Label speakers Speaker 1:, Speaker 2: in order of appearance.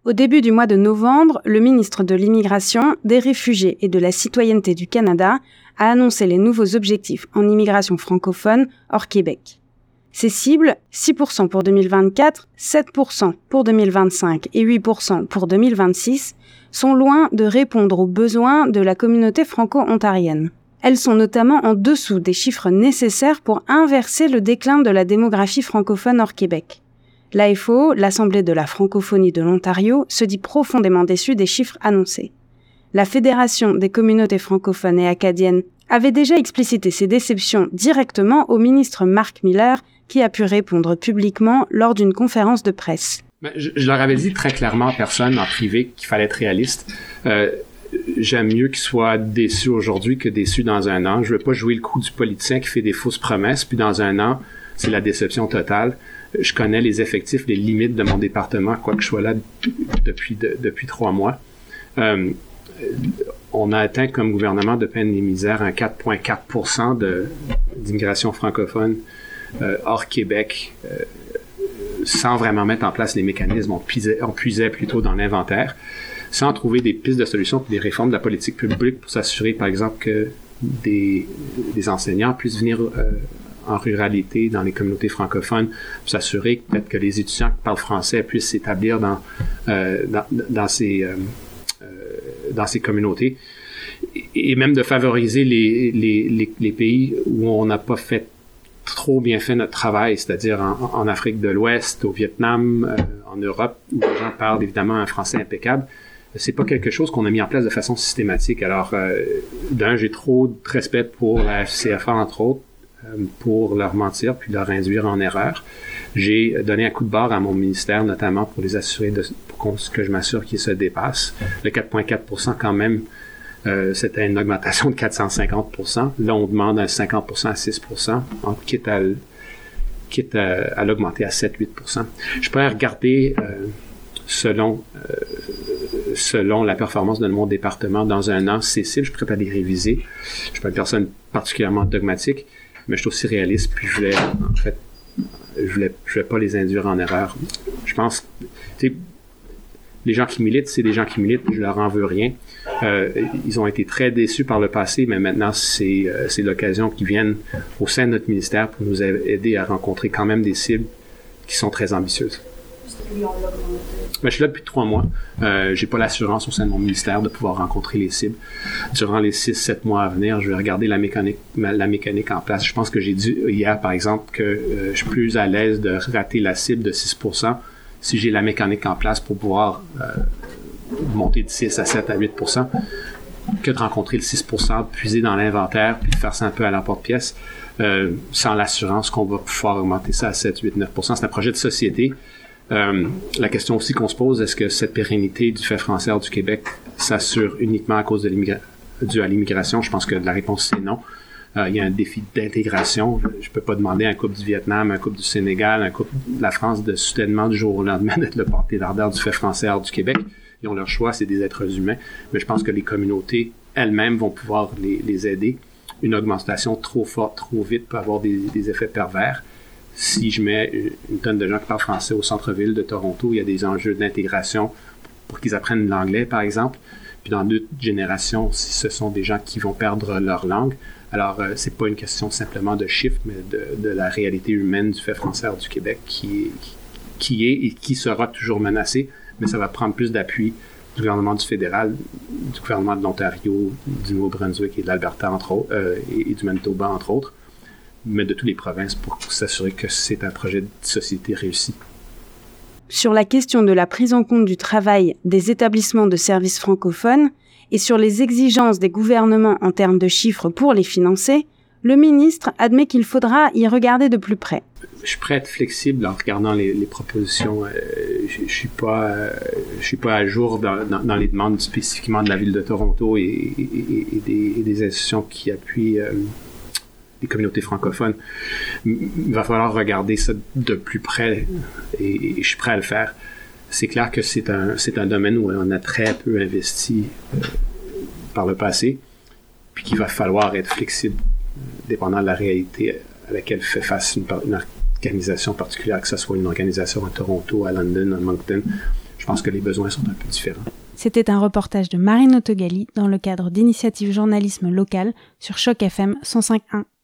Speaker 1: Au début du mois de novembre, le ministre de l'Immigration, des Réfugiés et de la Citoyenneté du Canada a annoncé les nouveaux objectifs en immigration francophone hors Québec. Ces cibles, 6% pour 2024, 7% pour 2025 et 8% pour 2026, sont loin de répondre aux besoins de la communauté franco-ontarienne. Elles sont notamment en dessous des chiffres nécessaires pour inverser le déclin de la démographie francophone hors Québec. L'AFO, l'Assemblée de la francophonie de l'Ontario, se dit profondément déçue des chiffres annoncés. La Fédération des communautés francophones et acadiennes avait déjà explicité ses déceptions directement au ministre Marc Miller, qui a pu répondre publiquement lors d'une conférence de presse.
Speaker 2: Je leur avais dit très clairement en personne, en privé, qu'il fallait être réaliste. J'aime mieux qu'ils soient déçus aujourd'hui que déçus dans un an. Je veux pas jouer le coup du politicien qui fait des fausses promesses, puis dans un an, c'est la déception totale. Je connais les effectifs, les limites de mon département, quoique je sois là depuis 3 mois. On a atteint comme gouvernement de peine et misère un 4,4% d'immigration francophone hors Québec, sans vraiment mettre en place les mécanismes. On puisait plutôt dans l'inventaire, sans trouver des pistes de solutions pour des réformes de la politique publique pour s'assurer, par exemple, que des enseignants puissent venir en ruralité, dans les communautés francophones, pour s'assurer peut-être que les étudiants qui parlent français puissent s'établir dans ces communautés, et même de favoriser les pays où on n'a pas trop bien fait notre travail, c'est-à-dire en Afrique de l'Ouest, au Vietnam, en Europe, où les gens parlent évidemment un français impeccable. C'est pas quelque chose qu'on a mis en place de façon systématique. Alors, j'ai trop de respect pour la FCFA, entre autres, pour leur mentir puis leur induire en erreur. J'ai donné un coup de barre à mon ministère, notamment pour les assurer que je m'assure qu'ils se dépassent. Le 4,4% quand même, c'était une augmentation de 450%. Là, on demande un 50% à 6%, quitte à l'augmenter à 7-8%. Je pourrais regarder selon la performance de mon département dans un an, ces cibles, je suis prêt à les réviser. Je suis pas une personne particulièrement dogmatique, mais je suis aussi réaliste, puis je voulais pas les induire en erreur. Je pense, les gens qui militent, c'est des gens qui militent, je leur en veux rien. Ils ont été très déçus par le passé, mais maintenant, c'est l'occasion qu'ils viennent au sein de notre ministère pour nous aider à rencontrer quand même des cibles qui sont très ambitieuses. Je suis là depuis 3 mois. J'ai pas l'assurance au sein de mon ministère de pouvoir rencontrer les cibles. Durant les 6-7 mois à venir, je vais regarder la mécanique en place. Je pense que j'ai dit hier, par exemple, que je suis plus à l'aise de rater la cible de 6% si j'ai la mécanique en place pour pouvoir monter de 6 à 7 à 8%, que de rencontrer le 6%, puiser dans l'inventaire, puis de faire ça un peu à l'emporte-pièce, sans l'assurance qu'on va pouvoir augmenter ça à 7, 8, 9%. C'est un projet de société. La question aussi qu'on se pose, est-ce que cette pérennité du fait français hors du Québec s'assure uniquement à cause dû à l'immigration? Je pense que la réponse, c'est non. Il y a un défi d'intégration. Je peux pas demander à un couple du Vietnam, un couple du Sénégal, un couple de la France de soudainement du jour au lendemain d'être le porte-étendard du fait français hors du Québec. Ils ont leur choix, c'est des êtres humains. Mais je pense que les communautés elles-mêmes vont pouvoir les aider. Une augmentation trop forte, trop vite peut avoir des effets pervers. Si je mets une tonne de gens qui parlent français au centre-ville de Toronto, il y a des enjeux d'intégration pour qu'ils apprennent l'anglais, par exemple. Puis dans 2 générations, si ce sont des gens qui vont perdre leur langue, alors c'est pas une question simplement de chiffres, mais de la réalité humaine du fait français hors du Québec qui est et qui sera toujours menacée, mais ça va prendre plus d'appui du gouvernement du fédéral, du gouvernement de l'Ontario, du Nouveau-Brunswick et de l'Alberta, entre autres, et du Manitoba, entre autres, mais de toutes les provinces pour s'assurer que c'est un projet de société réussi.
Speaker 1: Sur la question de la prise en compte du travail des établissements de services francophones et sur les exigences des gouvernements en termes de chiffres pour les financer, le ministre admet qu'il faudra y regarder de plus près.
Speaker 2: Je suis prêt à être flexible en regardant les propositions. Je suis pas à jour dans les demandes spécifiquement de la ville de Toronto et des institutions qui appuient les communautés francophones. Il va falloir regarder ça de plus près et je suis prêt à le faire. C'est clair que c'est un domaine où on a très peu investi par le passé, puis qu'il va falloir être flexible dépendant de la réalité à laquelle fait face une organisation particulière, que ce soit une organisation à Toronto, à London, à Moncton. je pense que les besoins sont un peu différents.
Speaker 1: C'était un reportage de Marine Autogali dans le cadre d'Initiative Journalisme Local sur Choc FM 105.1.